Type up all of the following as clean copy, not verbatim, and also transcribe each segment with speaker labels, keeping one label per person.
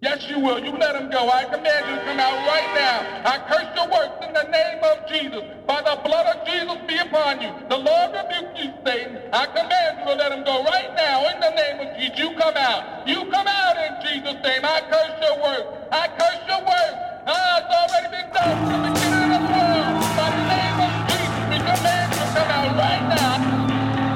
Speaker 1: Yes, you will. You let him go. I command you to come out right now. I curse your works in the name of Jesus. By the blood of Jesus be upon you. The Lord rebuke you, Satan. I command you to let him go right now in the name of Jesus. You come out. You come out in Jesus' name. I curse your works. I curse your works. It's already been done from the beginning of the world. By the name of Jesus, we command you to come out right now.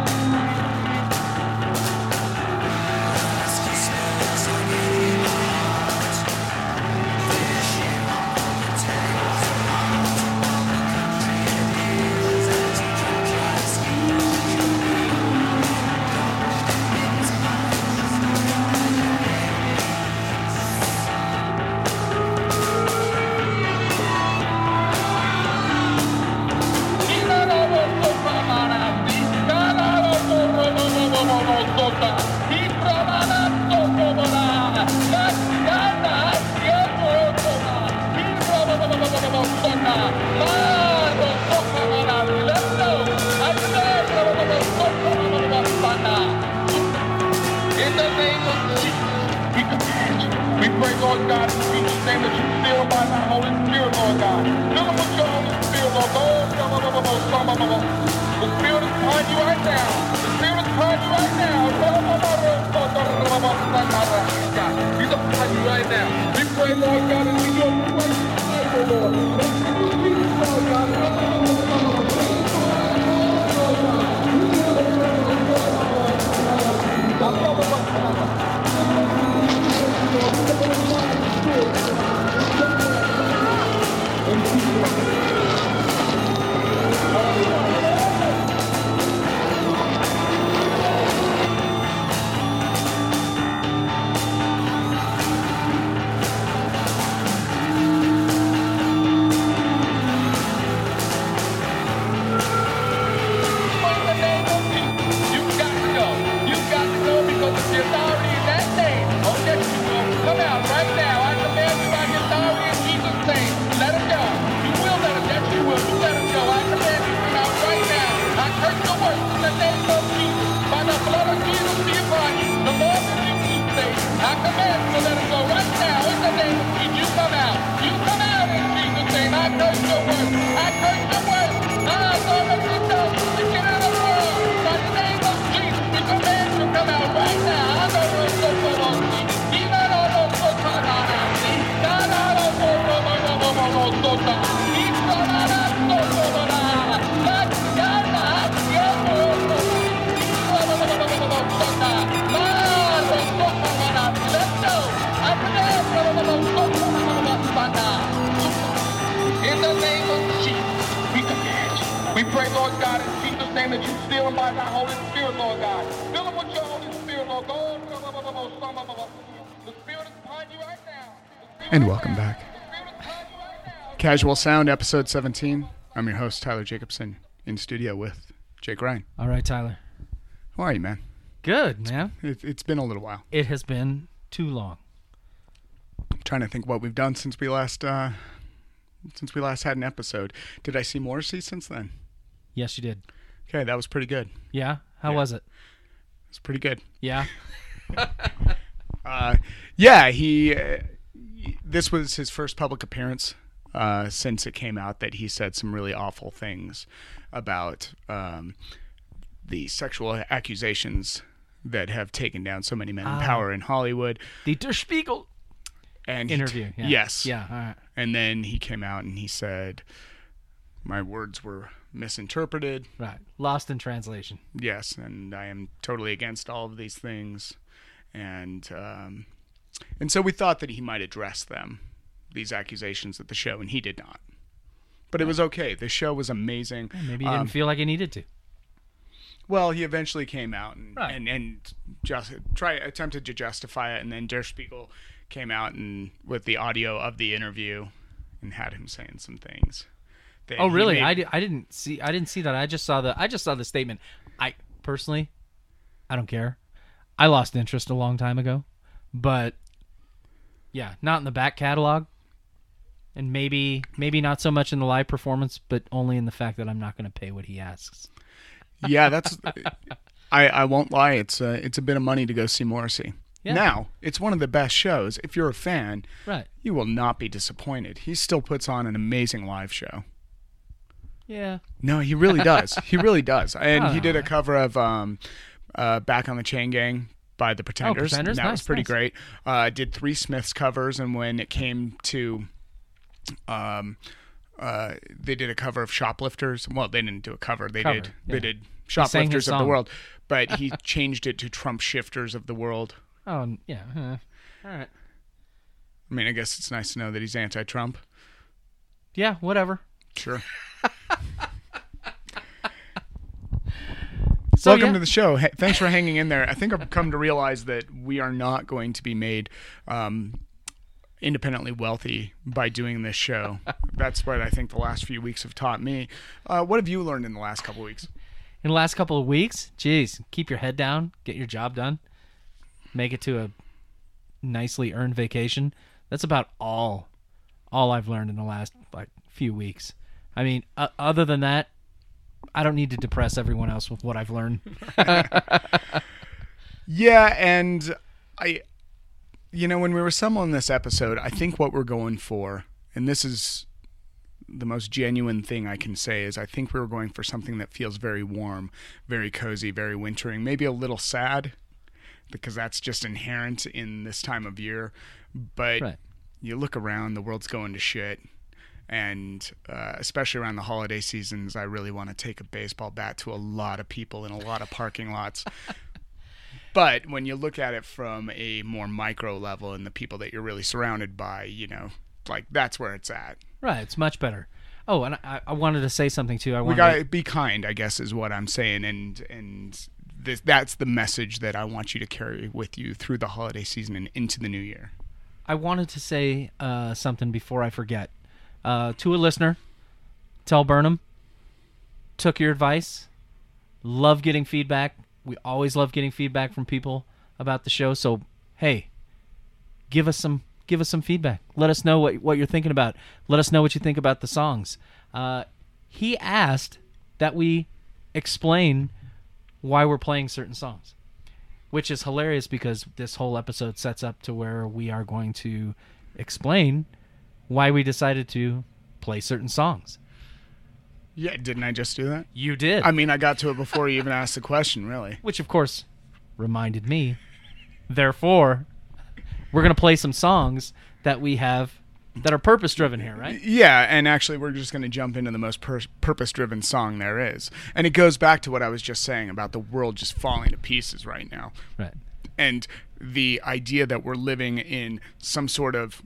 Speaker 1: Lord God, in Jesus' name that you fill by thy Holy Spirit, Lord God. Fill them with your Holy Spirit, Lord God. The Spirit is upon you right now. The Spirit is upon you right now. He's upon you right now. We pray, Lord God, and we go to work tonight, Lord. Lord God. In the name of Jesus, we command you. We pray, Lord God, in Jesus' name that you fill them by thy Holy Spirit, Lord God. Fill them with your Holy Spirit, Lord God. The Spirit is upon you right now.
Speaker 2: And welcome back. Casual Sound, episode 17. I'm your host, Tyler Jacobson, in studio with Jake Ryan.
Speaker 3: All right, Tyler.
Speaker 2: How are you, man?
Speaker 3: Good, man.
Speaker 2: It's been a little while.
Speaker 3: It has been too long.
Speaker 2: I'm trying to think what we've done since we last had an episode. Did I see Morrissey since then?
Speaker 3: Yes, you did.
Speaker 2: Okay, that was pretty good.
Speaker 3: Yeah? How was it?
Speaker 2: It was pretty good.
Speaker 3: Yeah?
Speaker 2: This was his first public appearance since it came out that he said some really awful things about the sexual accusations that have taken down so many men in power in Hollywood.
Speaker 3: The Der Spiegel interview.
Speaker 2: Yes.
Speaker 3: Yeah, all right.
Speaker 2: And then he came out and he said, my words were misinterpreted.
Speaker 3: Right. Lost in translation.
Speaker 2: Yes, and I am totally against all of these things. And so we thought that he might address them, these accusations at the show, and he did not. But it was okay. The show was amazing.
Speaker 3: Maybe he didn't feel like he needed to.
Speaker 2: Well, he eventually came out and just attempted to justify it, and then Der Spiegel came out and with the audio of the interview and had him saying some things.
Speaker 3: Oh, really? I didn't see that. I just saw the statement. I personally, I don't care. I lost interest a long time ago, but yeah, not in the back catalog, and maybe not so much in the live performance, but only in the fact that I'm not going to pay what he asks.
Speaker 2: Yeah, that's. I won't lie. It's a bit of money to go see Morrissey.
Speaker 3: Yeah.
Speaker 2: Now, it's one of the best shows. If you're a fan,
Speaker 3: Right.
Speaker 2: you will not be disappointed. He still puts on an amazing live show.
Speaker 3: Yeah.
Speaker 2: No, he really does. He really does. And
Speaker 3: Oh,
Speaker 2: he did
Speaker 3: no.
Speaker 2: a cover of Back on the Chain Gang by the Pretenders.
Speaker 3: Pretenders?
Speaker 2: That was
Speaker 3: Nice,
Speaker 2: pretty
Speaker 3: nice.
Speaker 2: great. Did 3 Smiths covers, and when it came to they did a cover of Shoplifters. Well, they didn't do a cover. They
Speaker 3: Cover,
Speaker 2: did
Speaker 3: yeah.
Speaker 2: they did
Speaker 3: sang his
Speaker 2: Shoplifters of the
Speaker 3: song.
Speaker 2: World, but he changed it to Trump Shifters of the World.
Speaker 3: Oh, yeah. All right.
Speaker 2: I mean, I guess it's nice to know that he's anti-Trump.
Speaker 3: Yeah, whatever.
Speaker 2: Sure.
Speaker 3: So,
Speaker 2: Welcome
Speaker 3: yeah.
Speaker 2: to the show. Hey, thanks for hanging in there. I think I've come to realize that we are not going to be made independently wealthy by doing this show. That's what I think the last few weeks have taught me. What have you learned in the last couple of weeks?
Speaker 3: In the last couple of weeks, geez, keep your head down, get your job done, make it to a nicely earned vacation. That's about all I've learned in the last few weeks. I mean, other than that, I don't need to depress everyone else with what I've learned.
Speaker 2: Yeah, and when we were assembling this episode, I think what we're going for, and this is the most genuine thing I can say, is I think we were going for something that feels very warm, very cozy, very wintering, maybe a little sad, because that's just inherent in this time of year. But
Speaker 3: Right.
Speaker 2: you look around, the world's going to shit. And especially around the holiday seasons, I really want to take a baseball bat to a lot of people in a lot of parking lots. But when you look at it from a more micro level and the people that you're really surrounded by, that's where it's at.
Speaker 3: Right, it's much better. Oh, and I wanted to say something too.
Speaker 2: We got to be kind, I guess, is what I'm saying. And that's the message that I want you to carry with you through the holiday season and into the new year.
Speaker 3: I wanted to say something before I forget. To a listener, tell Burnham, took your advice, love getting feedback. We always love getting feedback from people about the show. So, hey, give us some feedback. Let us know what you're thinking about. Let us know what you think about the songs. He asked that we explain why we're playing certain songs, which is hilarious because this whole episode sets up to where we are going to explain why we decided to play certain songs.
Speaker 2: Yeah, didn't I just do that?
Speaker 3: You did.
Speaker 2: I mean, I got to it before you even asked the question, really.
Speaker 3: Which, of course, reminded me. Therefore, we're going to play some songs that we have that are purpose-driven here, right?
Speaker 2: Yeah, and actually we're just going to jump into the most purpose-driven song there is. And it goes back to what I was just saying about the world just falling to pieces right now.
Speaker 3: Right.
Speaker 2: And the idea that we're living in some sort of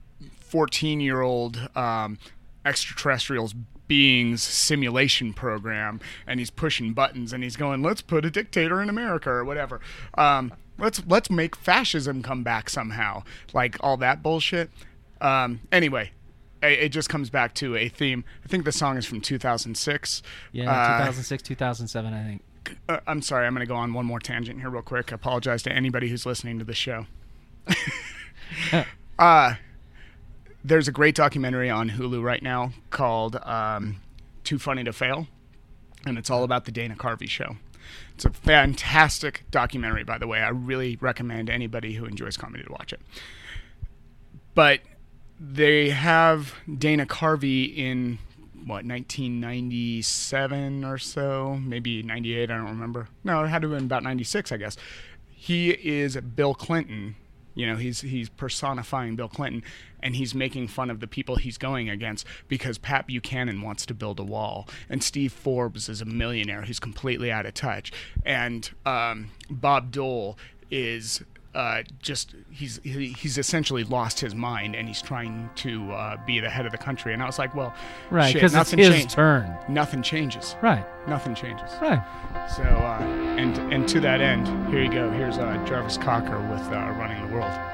Speaker 2: 14-year-old extraterrestrials beings simulation program, and he's pushing buttons and he's going, let's put a dictator in America or whatever. Let's make fascism come back somehow. Like all that bullshit. Anyway, it just comes back to a theme. I think the song is from 2006.
Speaker 3: Yeah, 2006, 2007, I think.
Speaker 2: I'm sorry, I'm going to go on one more tangent here real quick. I apologize to anybody who's listening to the show. There's a great documentary on Hulu right now called Too Funny to Fail, and it's all about the Dana Carvey show. It's a fantastic documentary, by the way. I really recommend anybody who enjoys comedy to watch it. But they have Dana Carvey in, 1997 or so? Maybe 98, I don't remember. No, it had to have been about 96, I guess. He is Bill Clinton. He's personifying Bill Clinton, and he's making fun of the people he's going against because Pat Buchanan wants to build a wall, and Steve Forbes is a millionaire who's completely out of touch, and Bob Dole is he's essentially lost his mind, and he's trying to be the head of the country. And I was like, well,
Speaker 3: Right,
Speaker 2: shit,
Speaker 3: because it's
Speaker 2: nothing
Speaker 3: his turn.
Speaker 2: Nothing changes.
Speaker 3: Right,
Speaker 2: Nothing changes.
Speaker 3: right.
Speaker 2: So, and to that end, here you go. Here's Jarvis Cocker with Running the World.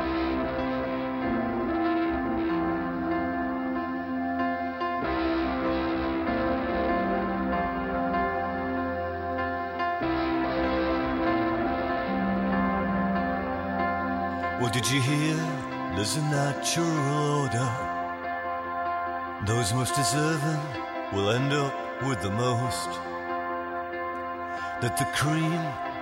Speaker 4: Well, did you hear? There's a natural order. Those most deserving will end up with the most. That the cream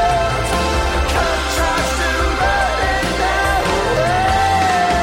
Speaker 4: Come tries to run it away.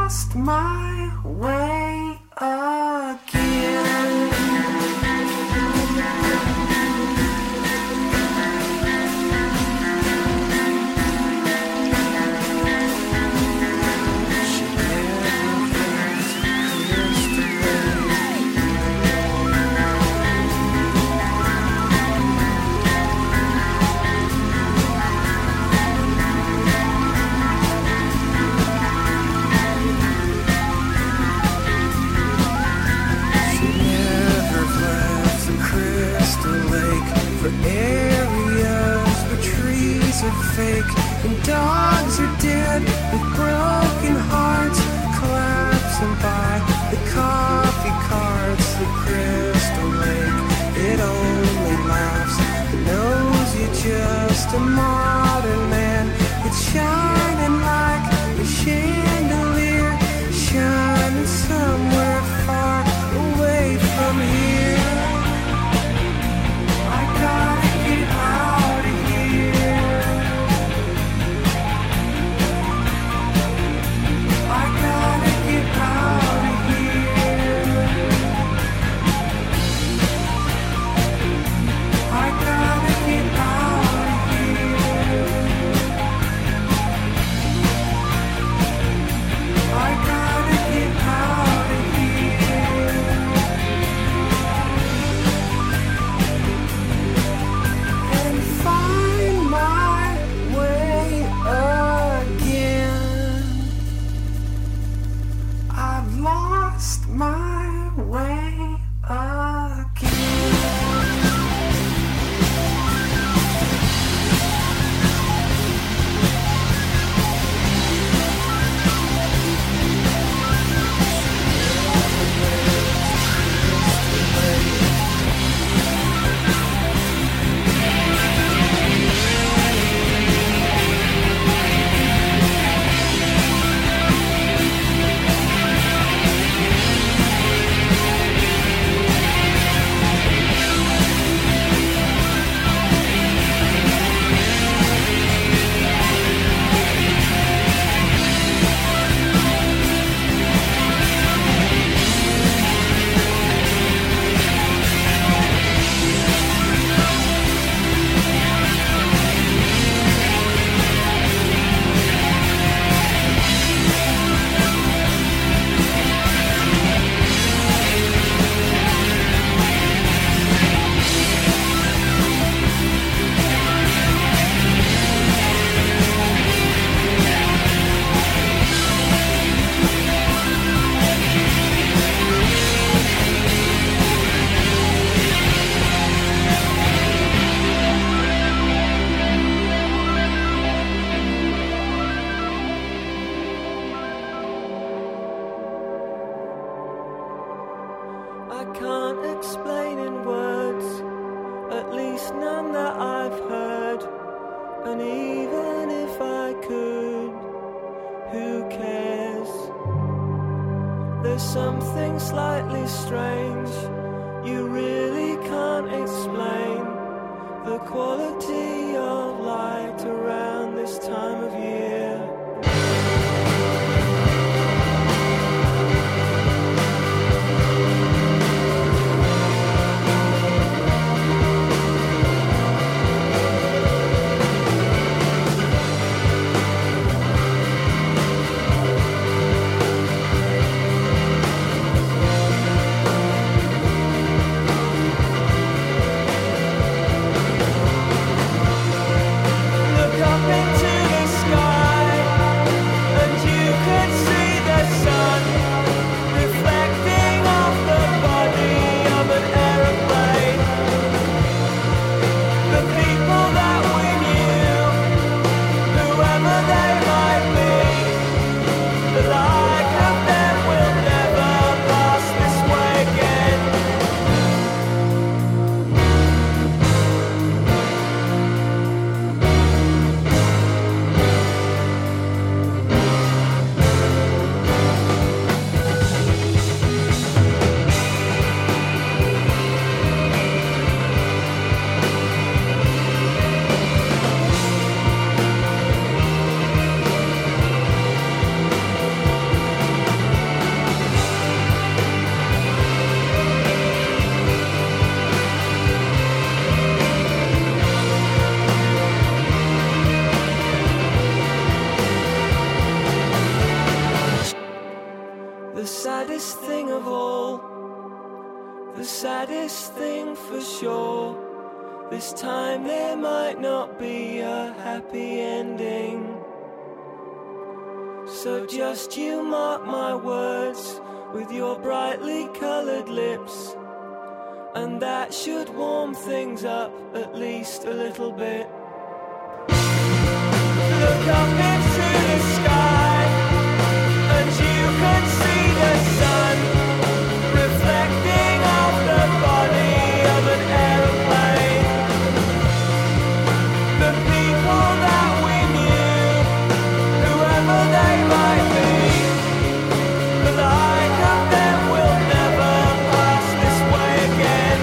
Speaker 5: lost my way again. Areas where trees are fake and dogs are dead with broken hearts, collapsing by the coffee carts, the crystal lake. It only laughs, it knows you're just a modern man. It's shining like a chandelier, shining somewhere far away from here. Gotta get out of here. I gotta get out of here. I gotta get out of here. I gotta get out of here. And find my way again. I've lost my way again. I can't explain in words, at least none that I've heard. And even if I could, who cares? There's something slightly strange you really can't explain. The quality of light around this time of year. Look up into the sky. saddest thing of all, the saddest thing for sure, this time there might not be a happy ending. So just you mark my words with your brightly coloured lips, and that should warm things up at least a little bit. Look up into the sky, and you can see the sun reflecting off the body of an aeroplane. The people that we knew, whoever they might be, the like of them will never pass this way again.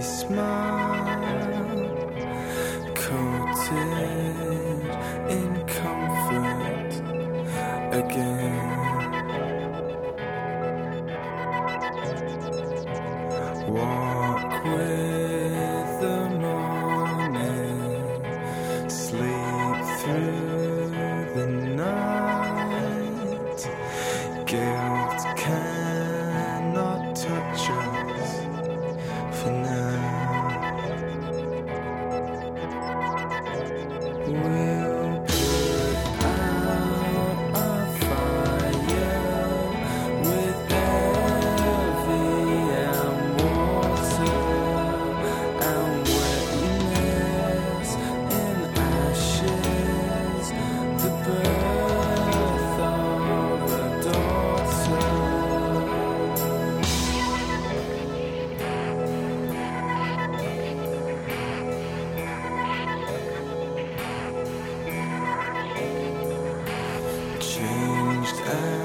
Speaker 5: smile, coated in comfort again. Walk with the morning, sleep through the night. Guilt cannot touch us for now. We'll put out our fire with heavy and water and wetness in ashes, the birth of a daughter. Changed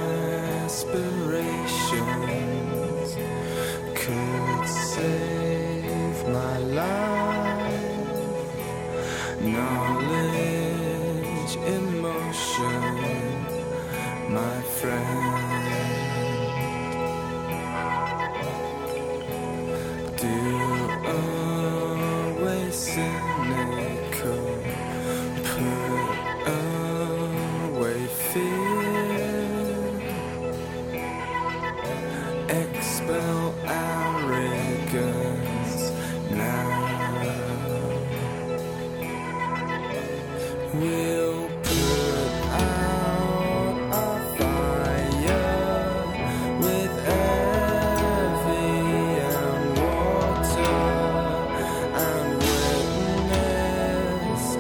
Speaker 5: aspirations could save my life. Knowledge, emotion, my friend. Do away cynical, put away fear, expel arrogance now. We'll put out our fire with heavy and water and wetness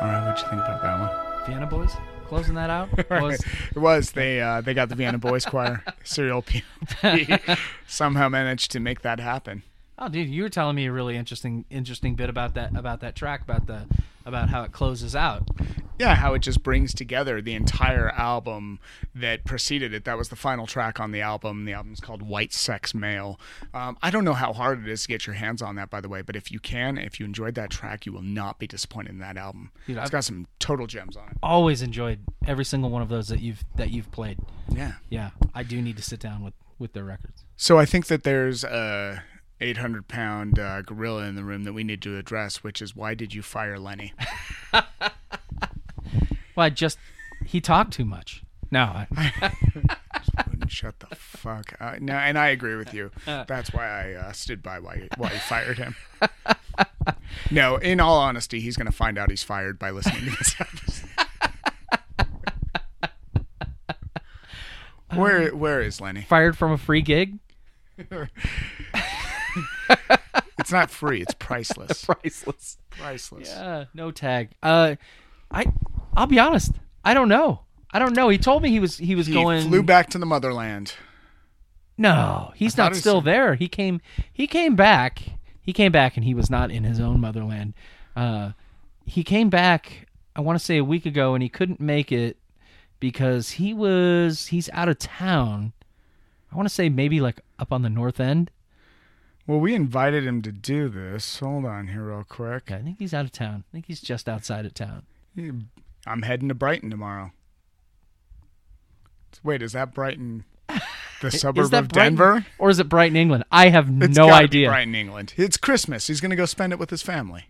Speaker 2: All right, what'd you think about that one?
Speaker 3: Vienna Boys closing that out.
Speaker 2: It was. They got the Vienna Boys Choir, Serial P somehow managed to make that happen.
Speaker 3: Oh, dude, you were telling me a really interesting bit about that track, about how it closes out.
Speaker 2: Yeah, how it just brings together the entire album that preceded it. That was the final track on the album. The album's called White Sex Male. I don't know how hard it is to get your hands on that, by the way, but if you enjoyed that track, you will not be disappointed in that album.
Speaker 3: Dude,
Speaker 2: it's got some total gems on it.
Speaker 3: Always enjoyed every single one of those that you've played.
Speaker 2: Yeah.
Speaker 3: Yeah, I do need to sit down with their records.
Speaker 2: So I think that there's a 800-pound gorilla in the room that we need to address, which is, why did you fire Lenny?
Speaker 3: Well, he talked too much. No,
Speaker 2: wouldn't shut the fuck up. No, and I agree with you. That's why I stood by why you fired him. No, in all honesty, he's going to find out he's fired by listening to this episode. Where is Lenny?
Speaker 3: Fired from a free gig?
Speaker 2: It's not free. It's priceless.
Speaker 3: Priceless.
Speaker 2: Yeah,
Speaker 3: no tag. I'll be honest. I don't know. He told me he going.
Speaker 2: He flew back to the motherland.
Speaker 3: No, he's not still there. He came back. He came back, and he was not in his own motherland. He came back, I want to say a week ago, and he couldn't make it because he's out of town. I want to say maybe like up on the north end.
Speaker 2: Well, we invited him to do this. Hold on here real quick.
Speaker 3: I think he's out of town. I think he's just outside of town.
Speaker 2: I'm heading to Brighton tomorrow. Wait, is that Brighton, the suburb of Denver?
Speaker 3: Or is it Brighton, England? I have
Speaker 2: It's
Speaker 3: no
Speaker 2: gotta
Speaker 3: idea.
Speaker 2: Be Brighton, England. It's Christmas. He's going to go spend it with his family.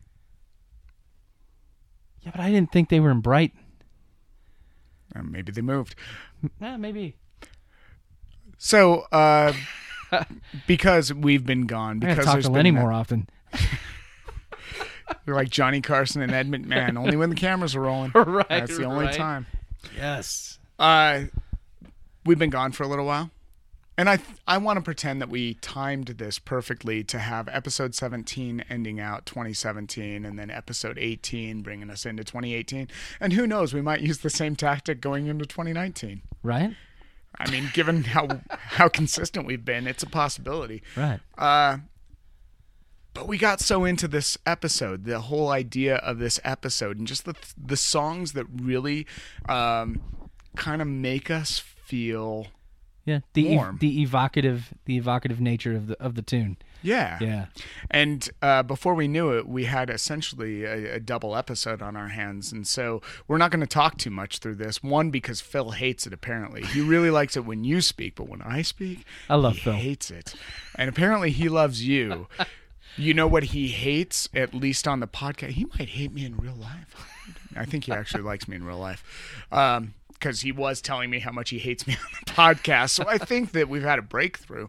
Speaker 3: Yeah, but I didn't think they were in Brighton.
Speaker 2: Maybe they moved.
Speaker 3: Maybe.
Speaker 2: So, because we've been gone,
Speaker 3: I gotta
Speaker 2: because
Speaker 3: talk
Speaker 2: there's
Speaker 3: to
Speaker 2: been
Speaker 3: Lenny more often.
Speaker 2: You're like Johnny Carson and Edmund Man, only when the cameras are rolling.
Speaker 3: Right,
Speaker 2: That's the only
Speaker 3: right.
Speaker 2: time.
Speaker 3: Yes.
Speaker 2: We've been gone for a little while. And I want to pretend that we timed this perfectly to have episode 17 ending out 2017 and then episode 18 bringing us into 2018. And who knows, we might use the same tactic going into 2019.
Speaker 3: Right?
Speaker 2: I mean, given how consistent we've been, it's a possibility.
Speaker 3: Right.
Speaker 2: But we got so into this episode, the whole idea of this episode, and just the songs that really kind of make us feel warm.
Speaker 3: The evocative nature of the tune.
Speaker 2: Yeah.
Speaker 3: Yeah.
Speaker 2: And before we knew it, we had essentially a double episode on our hands. And so we're not going to talk too much through this. One, because Phil hates it, apparently. He really likes it when you speak, but when I speak,
Speaker 3: I love
Speaker 2: he
Speaker 3: Phil.
Speaker 2: hates it. And apparently he loves you. You know what he hates, at least on the podcast? He might hate me in real life. I think he actually likes me in real life. Because he was telling me how much he hates me on the podcast. So I think that we've had a breakthrough.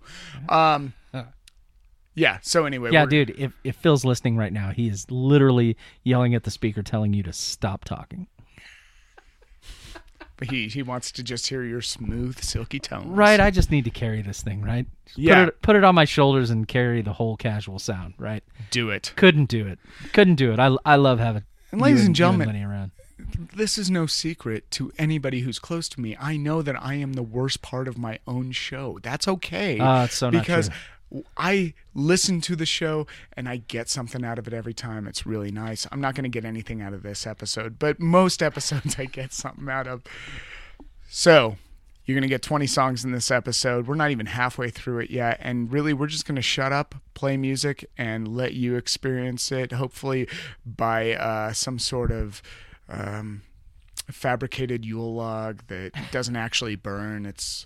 Speaker 2: Yeah, so anyway.
Speaker 3: Yeah, dude, if Phil's listening right now, he is literally yelling at the speaker telling you to stop talking.
Speaker 2: But he wants to just hear your smooth, silky tones.
Speaker 3: Right, I just need to carry this thing, right?
Speaker 2: Yeah.
Speaker 3: Put it on my shoulders and carry the whole casual sound, right?
Speaker 2: Do it.
Speaker 3: Couldn't do it. I love having
Speaker 2: And ladies and
Speaker 3: you
Speaker 2: gentlemen,
Speaker 3: Lenny around.
Speaker 2: This is no secret to anybody who's close to me. I know that I am the worst part of my own show. That's okay.
Speaker 3: It's so not
Speaker 2: because
Speaker 3: true.
Speaker 2: I listen to the show and I get something out of it every time. It's really nice. I'm not going to get anything out of this episode, but most episodes I get something out of. So you're going to get 20 songs in this episode. We're not even halfway through it yet. And really, we're just going to shut up, play music, and let you experience it, hopefully by some sort of fabricated Yule log that doesn't actually burn. It's,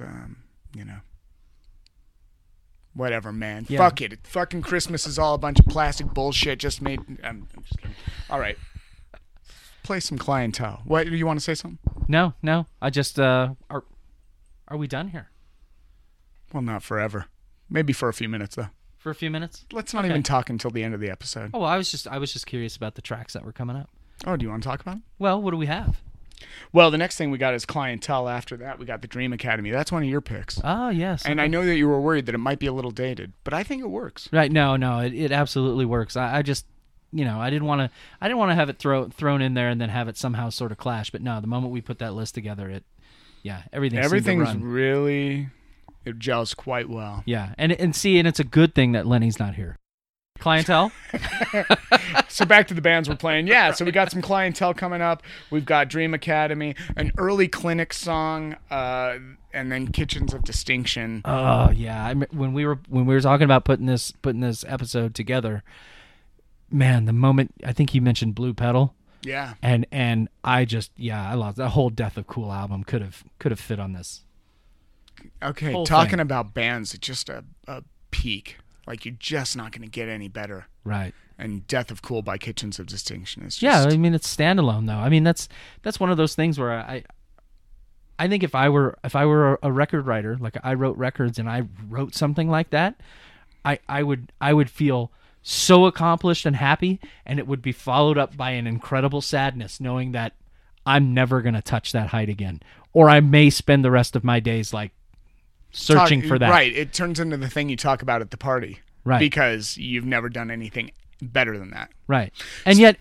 Speaker 2: whatever, man.
Speaker 3: Yeah.
Speaker 2: Fuck it. Fucking Christmas is all a bunch of plastic bullshit just made. I'm just kidding. All right. Play some Clientele. What, do you want to say something?
Speaker 3: No. I just are we done here?
Speaker 2: Well, not forever. Maybe for a few minutes though.
Speaker 3: For a few minutes?
Speaker 2: Let's not even talk until the end of the episode.
Speaker 3: Oh, well, I was just curious about the tracks that were coming up.
Speaker 2: Oh, do you want to talk about it?
Speaker 3: Well, what do we have?
Speaker 2: Well, the next thing we got is Clientele. After that, we got the Dream Academy. That's one of your picks.
Speaker 3: Oh, yes.
Speaker 2: And I know that you were worried that it might be a little dated, but I think it works.
Speaker 3: Right, no, it absolutely works. I just I didn't want to have it thrown in there and then have it somehow sort of clash. But no, the moment we put that list together, everything's
Speaker 2: really, it gels quite well.
Speaker 3: Yeah, and it's a good thing that Lenny's not here. Clientele.
Speaker 2: So back to the bands we're playing. Yeah, so we got some Clientele coming up. We've got Dream Academy, an early Clinic song, and then Kitchens of Distinction.
Speaker 3: Oh yeah, when we were talking about putting this episode together, man, the moment I think you mentioned Blue Pedal.
Speaker 2: Yeah.
Speaker 3: And I lost the whole Death of Cool album could have fit on this.
Speaker 2: Okay,
Speaker 3: whole
Speaker 2: talking
Speaker 3: thing.
Speaker 2: about bands, it's just a peak. Like, you're just not going to get any better.
Speaker 3: Right.
Speaker 2: And Death of Cool by Kitchens of Distinction is just...
Speaker 3: Yeah, I mean, it's standalone, though. I mean, that's one of those things where I think if I were a record writer, like I wrote records and I wrote something like that, I would feel so accomplished and happy, and it would be followed up by an incredible sadness knowing that I'm never going to touch that height again. Or I may spend the rest of my days, like, searching for that.
Speaker 2: Right. It turns into the thing you talk about at the party.
Speaker 3: Right.
Speaker 2: Because you've never done anything better than that.
Speaker 3: Right. And yet,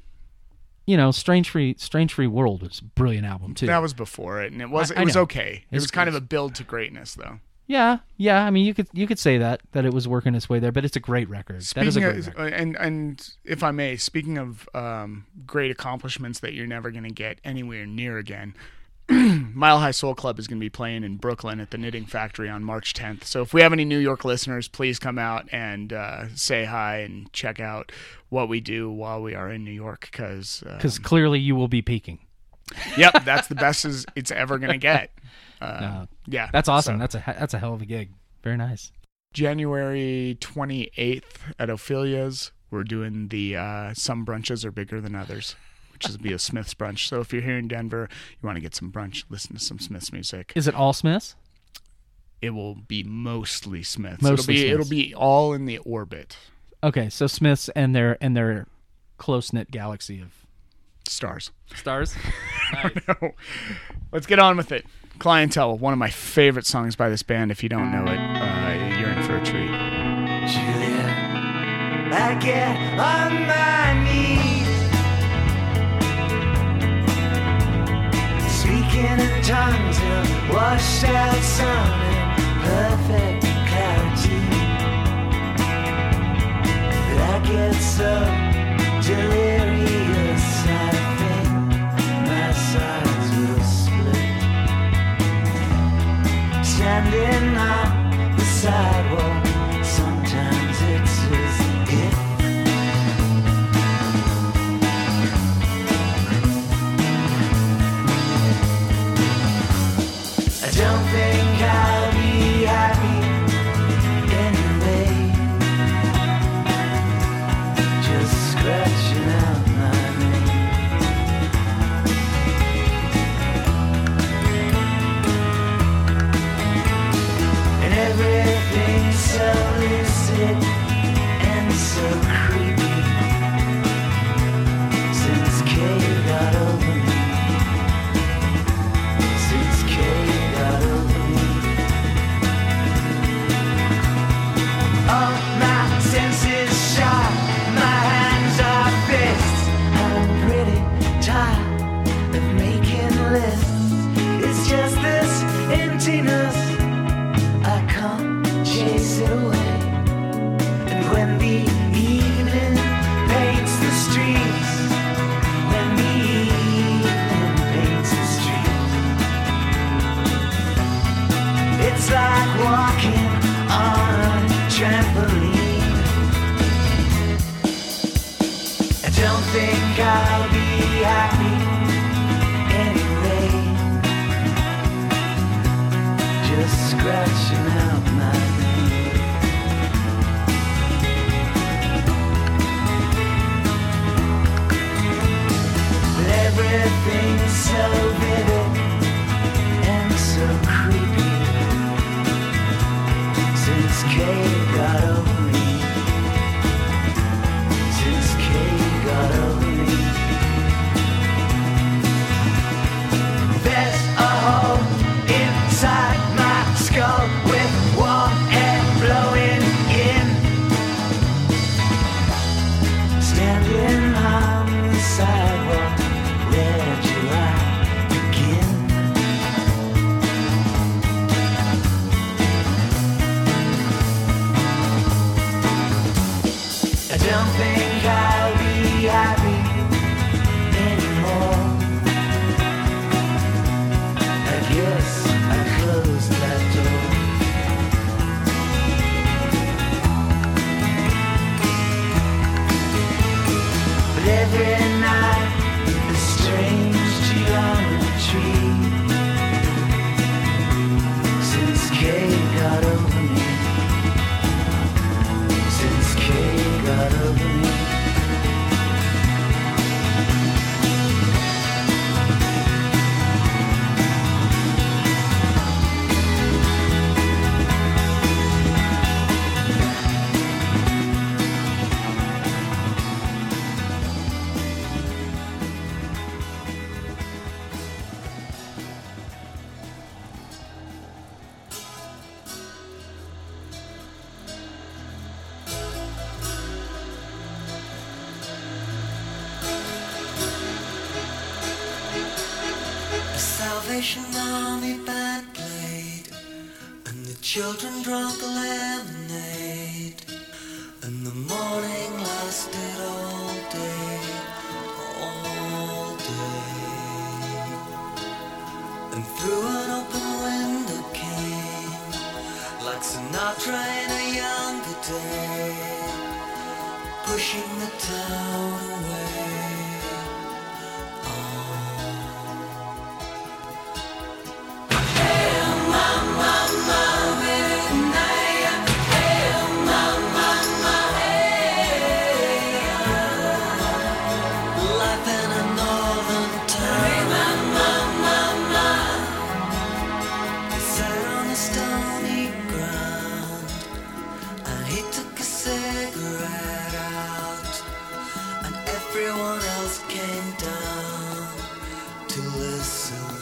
Speaker 3: Strange Free World was a brilliant album too.
Speaker 2: That was before it, and it was
Speaker 3: I know.
Speaker 2: okay. It was kind of a build to greatness, though.
Speaker 3: Yeah. I mean, you could say that it was working its way there, but it's a great record. That is a great record.
Speaker 2: And if I may, speaking of great accomplishments that you're never going to get anywhere near again, Mile High Soul Club is going to be playing in Brooklyn at the Knitting Factory on March 10th. So if we have any New York listeners, please come out and say hi and check out what we do while we are in New York. Because
Speaker 3: clearly you will be peaking.
Speaker 2: Yep, that's the best it's ever going to get. Yeah,
Speaker 3: that's awesome. So, that's a hell of a gig. Very nice.
Speaker 2: January 28th at Ophelia's, we're doing the Some Brunches Are Bigger Than Others, which is be a Smith's brunch. So if you're here in Denver, you want to get some brunch, listen to some Smith's music.
Speaker 3: Is it all Smiths?
Speaker 2: It will be mostly Smiths.
Speaker 3: Smiths.
Speaker 2: It'll be all in the orbit.
Speaker 3: Okay, so Smiths and their close-knit galaxy of
Speaker 2: stars.
Speaker 3: Nice.
Speaker 2: No. Let's get on with it. Clientele, one of my favorite songs by this band. If you don't know it, you're in for a treat.
Speaker 4: Julia, I get on my knees, speaking in tongues of washed out sun and perfect clarity. But I get so delirious, I think my sides will split. Standing on the sidewalk, sometimes it's as if I don't think I'll be happy anyway, just scratching out my name. And everything's so lucid and so creepy since Kay got over me. Since Kay got over me, all my senses sharp, my hands are fists. I'm pretty tired of making lists. It's just this emptiness, I can't chase it away. And when the evening paints the streets, when the evening paints the streets, it's like walking on a trampoline. I don't think I'll be happy anyway, just scratching out my name. But everything's so vivid and so creepy since Kay got over me. Since Kay got over me. There's a hole inside my skull where
Speaker 5: I don't think I'll be happy anymore. I guess I closed that door. But every night a strange geometry. Since Kay got over me. Since Kay got over me. Salvation Army band played, and the children drank lemonade, and the morning lasted all day, all day. And through an open window came, like Sinatra in a younger day, pushing the town away. Everyone else came down to listen.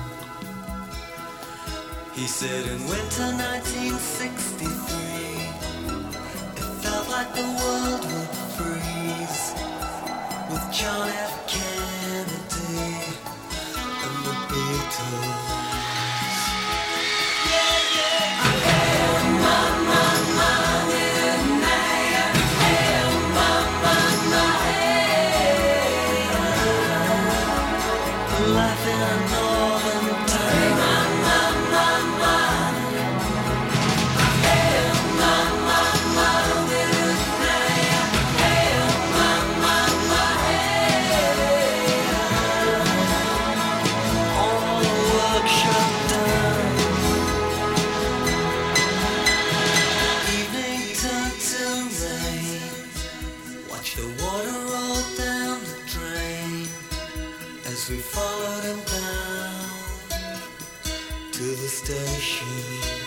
Speaker 5: He said in winter 1963, it felt like the world would freeze with John F. Kennedy and the Beatles. We followed him down to the station.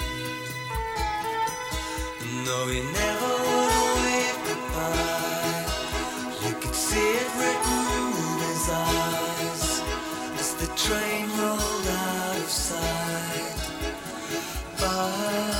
Speaker 5: No, he never would wave goodbye. You could see it written in his eyes as the train rolled out of sight. Bye.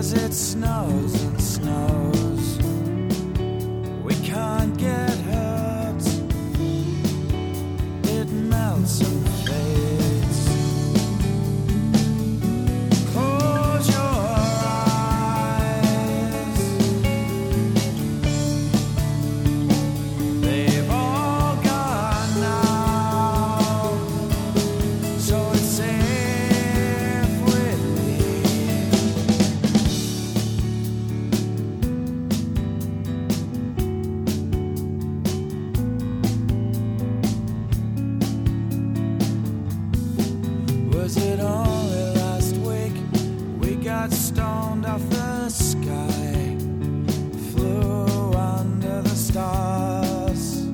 Speaker 4: as it snows and snows. We can't get hurt. It melts and fades. Close your eyes. They've all gone now, so it's safe with me. Was it only last week we got stoned off the sky, flew under the stars?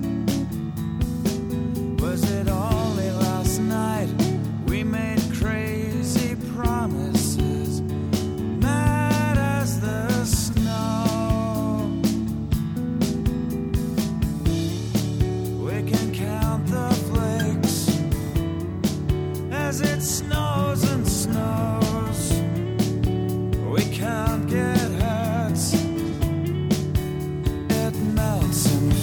Speaker 4: Was it only last night we made crazy promises, mad as the snow? We can count the flakes as it snows and snows. We can't get hurt. It melts and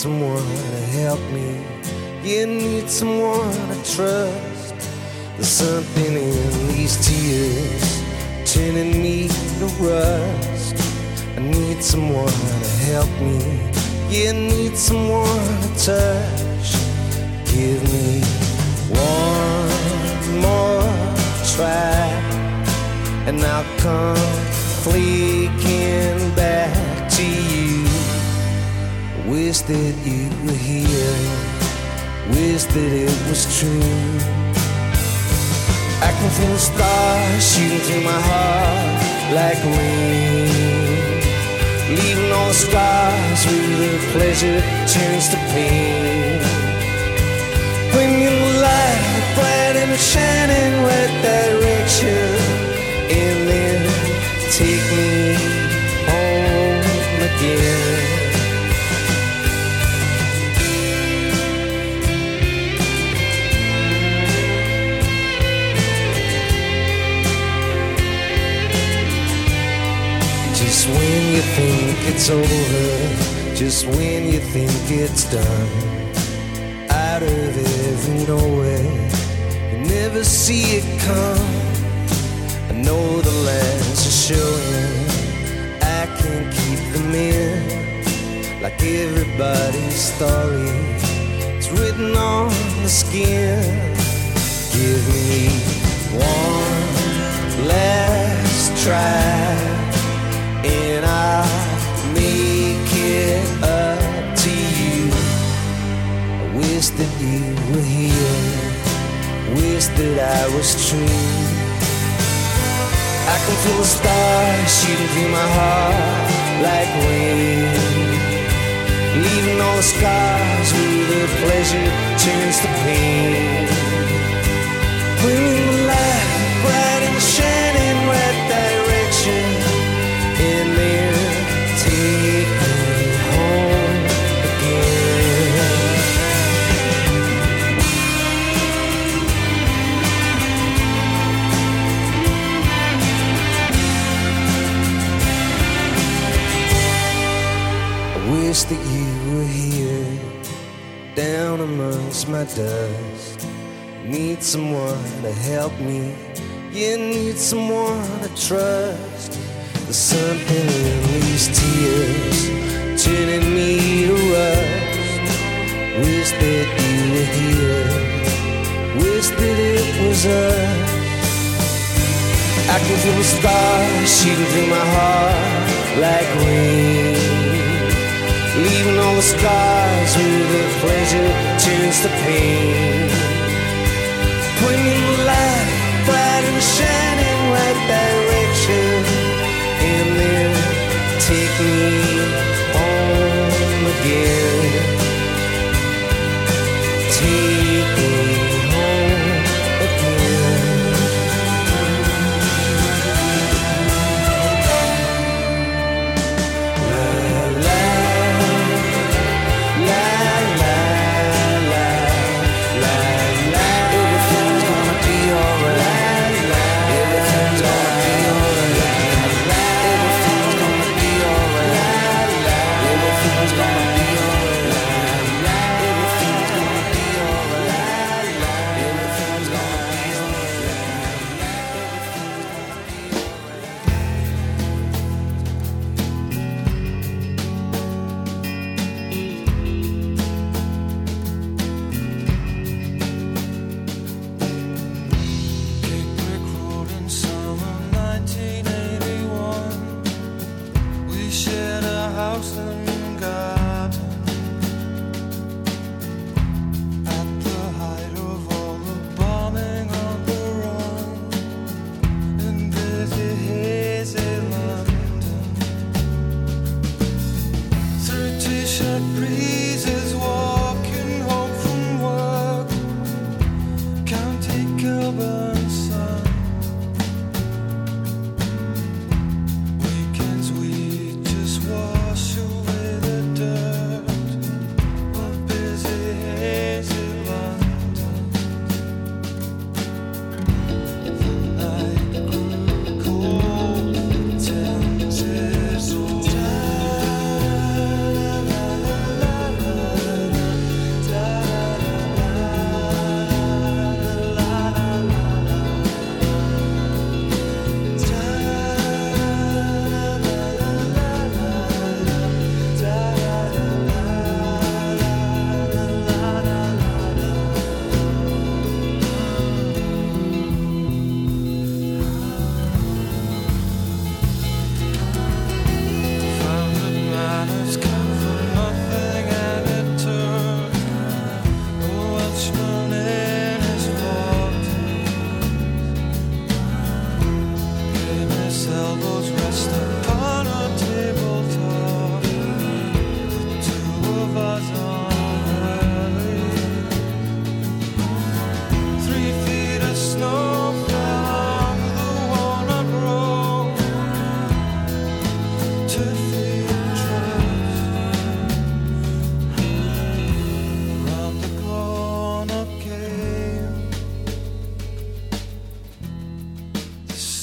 Speaker 4: someone to help me. You need someone to trust. There's something in these tears turning me to rust. I need someone to help me. You need someone to touch. Give me one more try, and I'll come fleeking back to you. Wish that you were here, wish that it was true. I can feel the stars shooting through my heart like rain, leaving all the scars where the pleasure turns to pain. Bring me the light, bright and shining right direction, and then take me home again. Just when you think it's over, just when you think it's done, out of every nowhere, you never see it come. I know the lands are showing, I can't keep them in. Like everybody's story, it's written on the skin. Give me one last try, and I'll make it up to you. I wish that you were here, wish that I was true. I can feel the stars shooting through my heart like rain, leaving all the scars where the pleasure turns to pain. Bring me the light, bright and shining right direction, and then take me home again. I wish that you were here, down amongst my dust. Need someone to help me, you need someone to trust. There's something in these tears turning me to rust. Wish that you were here, wish that it was us. I can feel the stars shooting through my heart like rain, leaving all the scars where the pleasure turns to pain. Bring me the light, bright and shining right direction, and then take me home again. Take me home again. La la la la la la.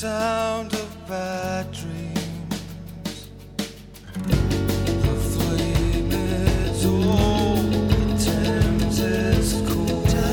Speaker 4: sound of bad dreams. The flame is old, the Thames is cold.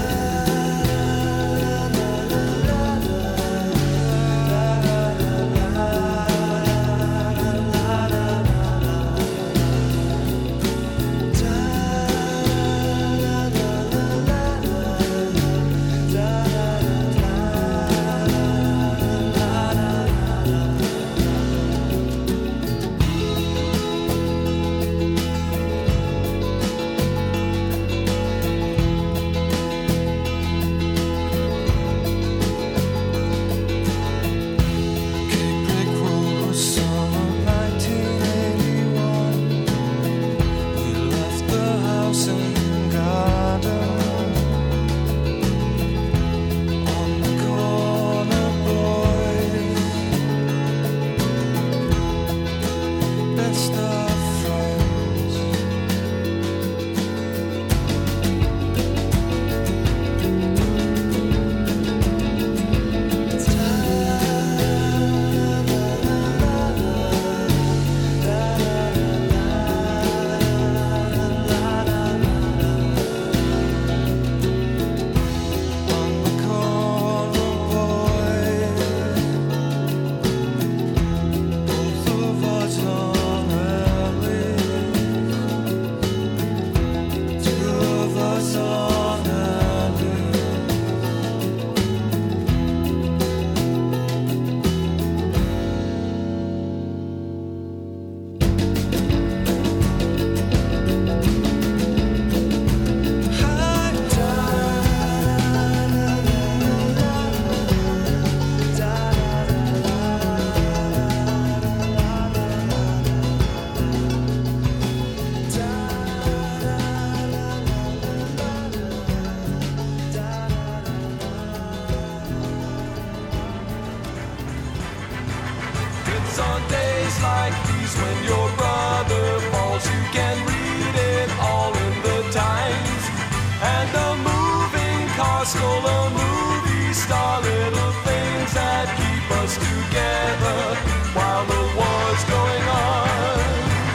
Speaker 4: Stole a movie star, little things that keep us together while the war's going on.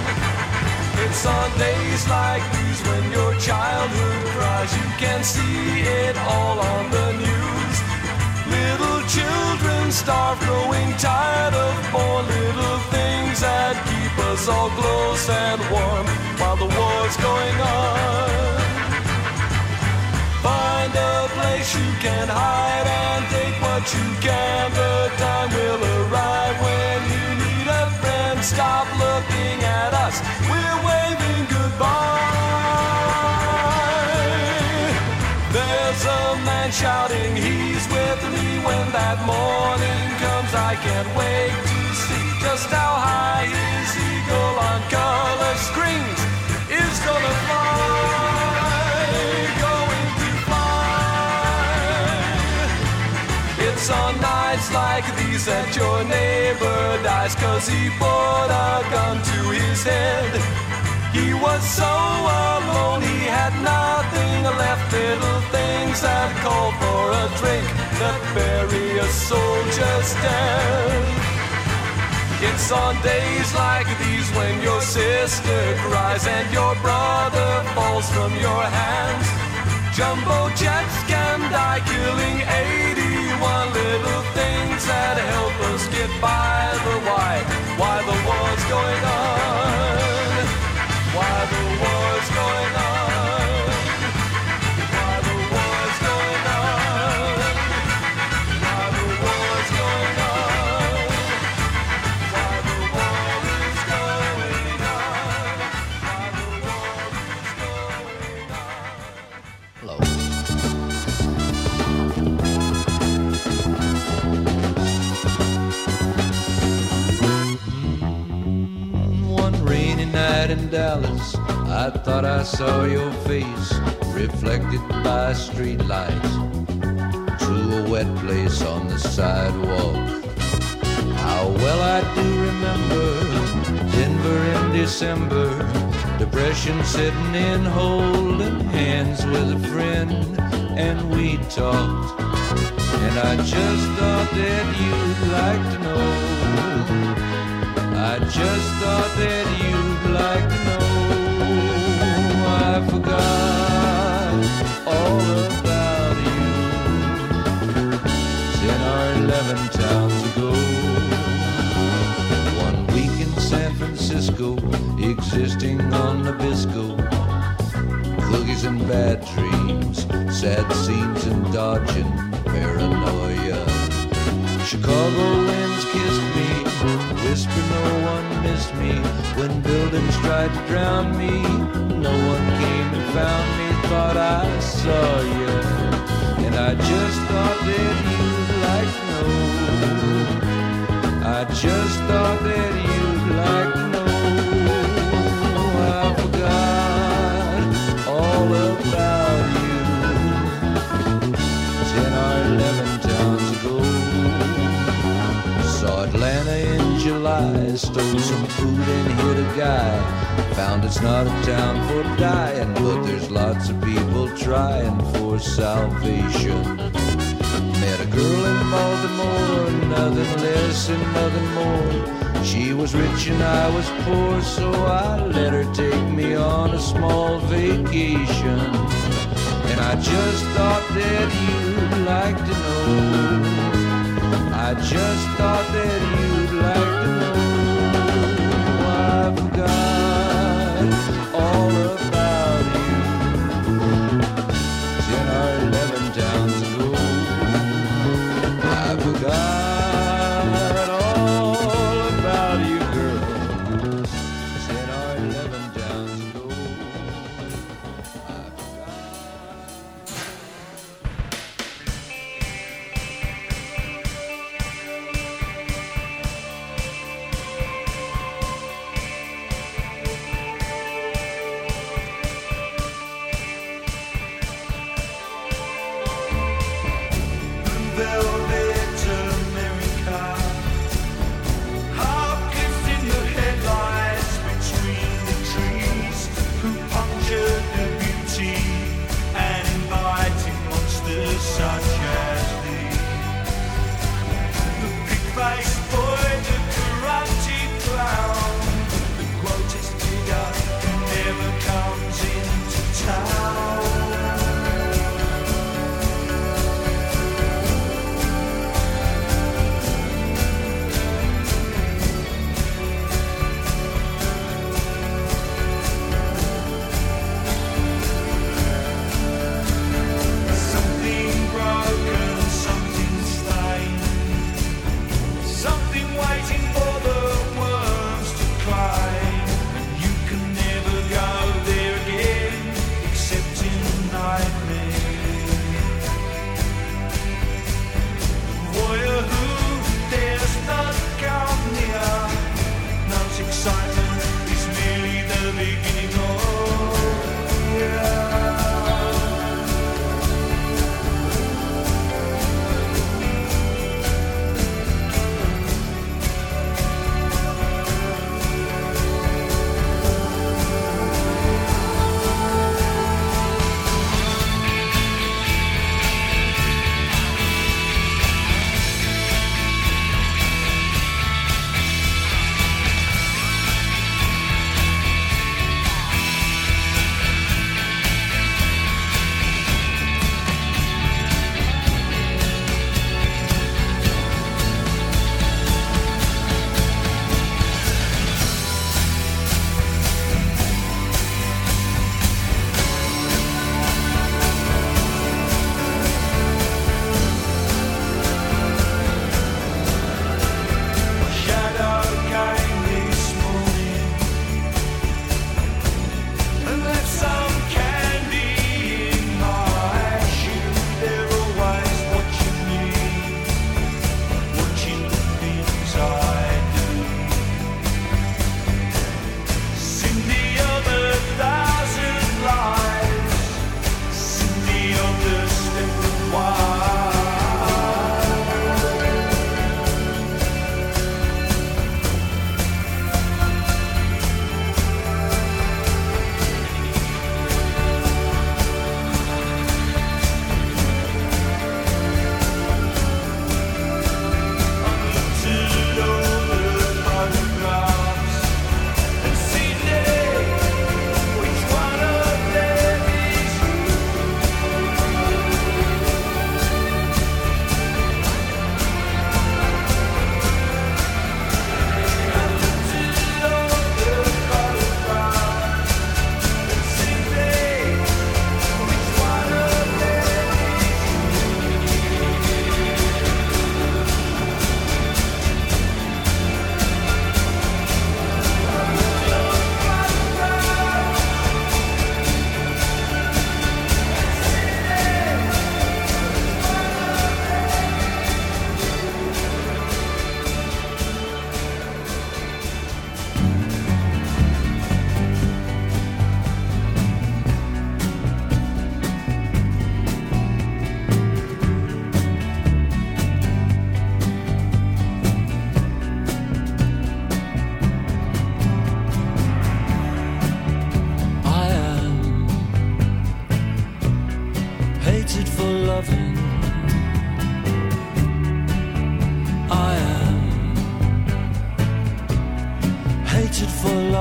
Speaker 4: It's on days like these when your childhood cries, you can see it all on the news. Little children starve, growing tired of more little things that keep us all close and warm while the war's going on. Find a place you can hide and take what you can. The time will arrive when you need a friend. Stop looking at us, we're waving goodbye. There's a man shouting, he's with me. When that morning comes, I can't wait to see just how high his eagle on color screens is gonna fly. It's on nights like these that your neighbor dies, 'cause he brought a gun to his head. He was so alone, he had nothing left. Little things that call for a drink, that bury a soldier's dead. It's on days like these when your sister cries and your brother falls from your hands. Jumbo jets can die, killing 81 little things that help us get by the why the war's going on, why the war's going on, why the war's going on, why the war's going on, why the war is going on, why the war is going on.
Speaker 6: Hello. One rainy night in Dallas, I thought I saw your face reflected by street lights through a wet place on the sidewalk. How well I do remember Denver in December, depression sitting in, holding hands with a friend, and we talked And I just thought that you'd like to know. I just thought that you'd like to know. I forgot all about you 10 or 11 towns ago. One week in San Francisco, existing on Nabisco. Cookies and bad dreams, sad scenes and dodging paranoia. Chicago winds kissed me, whisper no one missed me. When buildings tried to drown me, no one came and found me. Thought I saw you, and I just thought that you'd like to know. I just thought that you'd like to know. I forgot all about you 10 or 11 towns ago. Saw Atlanta in July, stole some food and hit a guy. Found it's not a town for dying, but there's lots of people trying for salvation. Met a girl in Baltimore, nothing less and nothing more. She was rich and I was poor, so I let her take me on a small vacation. And I just thought that you'd like to know. I just thought that you'd like to know. I forgot all about you 10 or 11 towns ago. I forgot all about you, girl 10 or 11 towns ago. I forgot.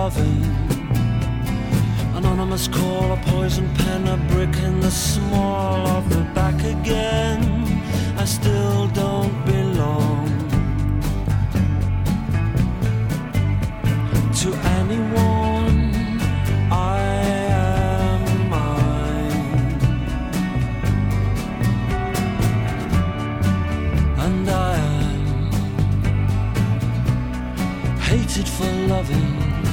Speaker 4: loving. Anonymous call, a poison pen, a brick in the small of the back again. I still don't belong to anyone. I am mine, and I am hated for loving.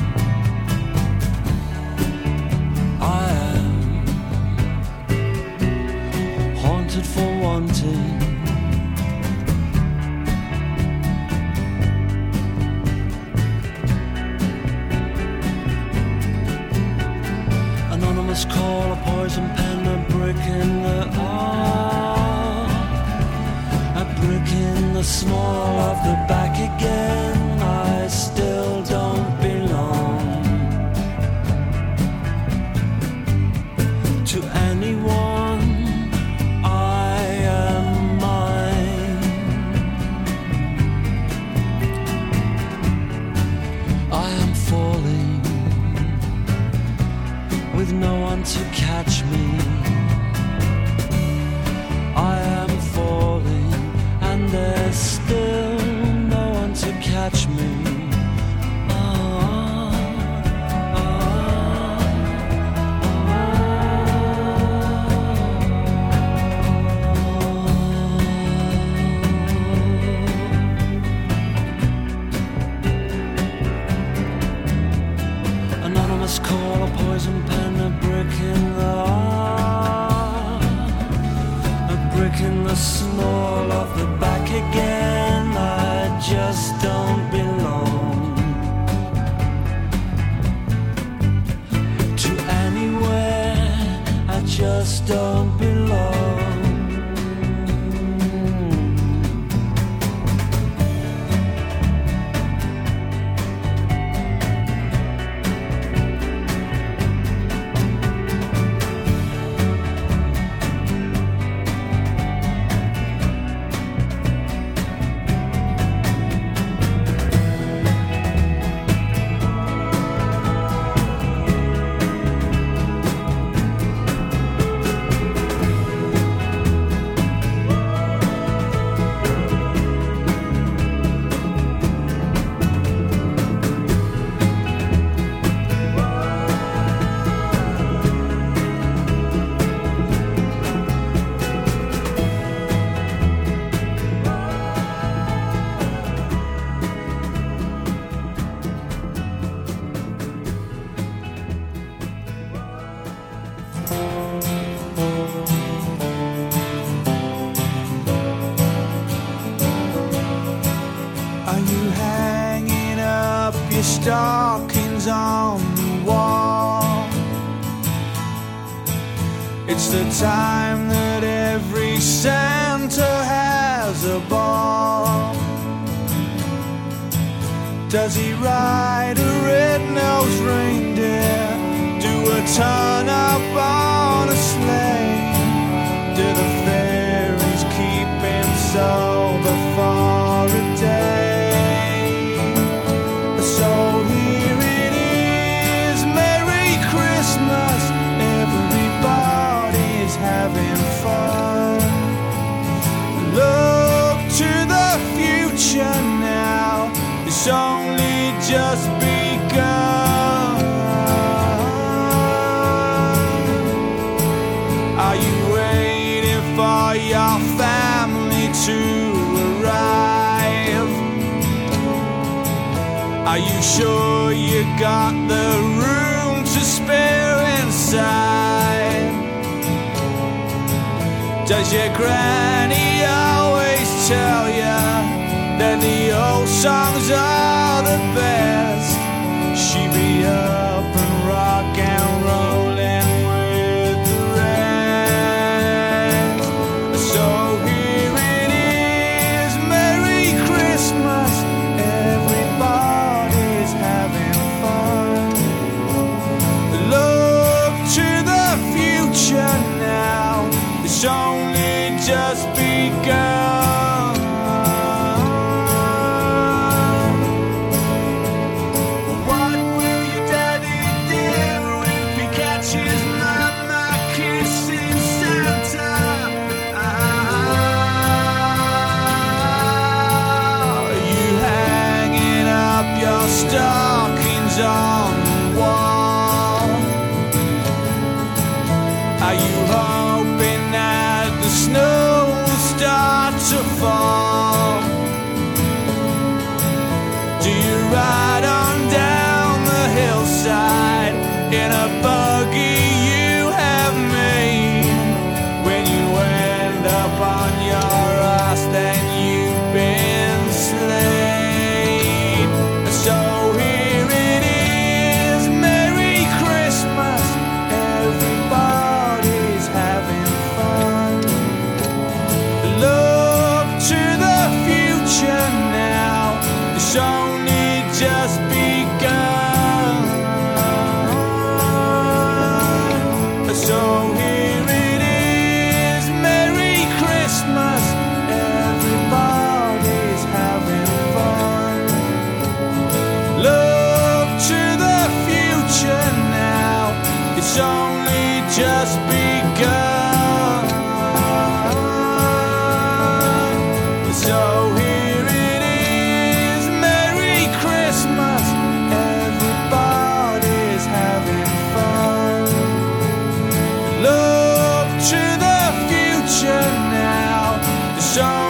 Speaker 4: I am haunted for wanting. Anonymous call, a poison pen, a brick in the a brick in the small of the back again. I still don't belong to anyone. I am mine. I am falling with no one to catch me. I am falling and there's still no one to catch me. Anonymous call, a poison pen, a brick in the small of the back again. I just don't belong to anywhere. I just don't belong. Stockings on the wall. It's the time that every Santa has a ball. Does he ride a red-nosed reindeer? Do a turn up on a sleigh? Do the fairies keep him sober for a day? So here it is, Merry Christmas, everybody's having fun. Look to the future now, it's only just begun. Are you waiting for your family to arrive? Are you sure you got the room to spare inside? Does your granny always tell you that the old songs are the best? She be up and rock and rolling with the rest. So here it is, Merry Christmas, everybody's having fun. Look to the future now, it's only just begun. to fall. Do you ride on down the hillside in a buggy you have made? When you end up on your ass, then you've been slain. So here it is, Merry Christmas, everybody's having fun. Look to the future now, it's only just begun. So here it is, Merry Christmas, everybody's having fun. Look to the future now, it's only just begun. So here it is, Merry Christmas, everybody's having fun. Look to the future now, it's only